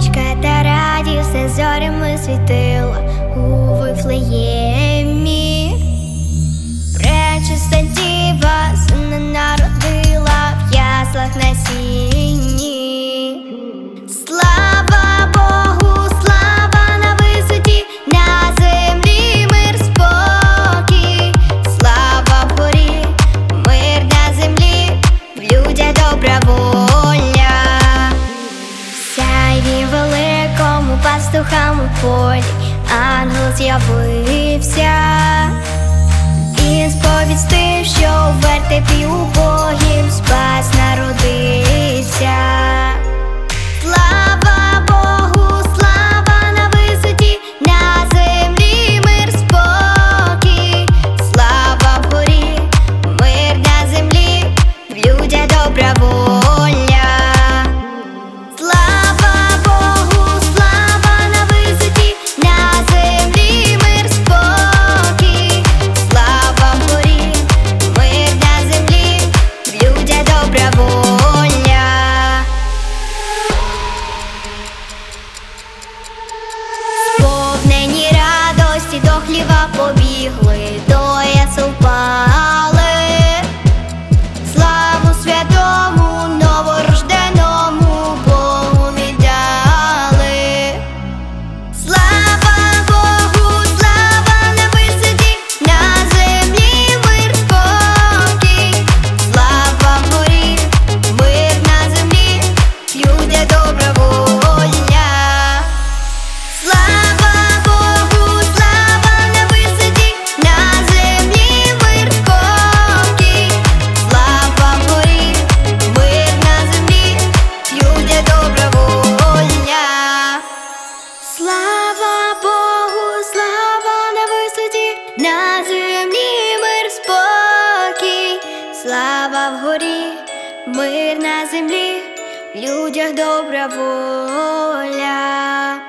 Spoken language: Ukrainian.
Зірочка та раді все зорями світила у Вифлеємі. Пречиста діва сина народила в яслах на сіні. Слава Богу, слава на висоті, на землі мир, спокій. Слава вгорі, мир на землі, в людях добра воля. Сяйві великому пастухам у полі ангел з'явився. Він сповістив, що в вертепі убогім спас народився. Слава Богу, слава на висоті, на землі мир, спокій. Слава вгорі, мир на землі, в людях добра воля. Слава Богу, слава на висоті, на землі мир, спокій. Слава вгорі, мир на землі, в людях добра воля. Сповнені радості до хліва побігли, до ясел впали. Славу святому новорожденому Богу віддали. Слава Богу, слава на висоті, на землі мир, спокій. Слава вгорі, мир на землі, людям добра воля. Слава Богу, слава на висоті, на землі мир, спокій. Слава вгорі, мир на землі, людям добра воля. Слава Богу, слава на висоті, на землі мир, спокій. Слава вгорі, мир на землі, в людях добра воля.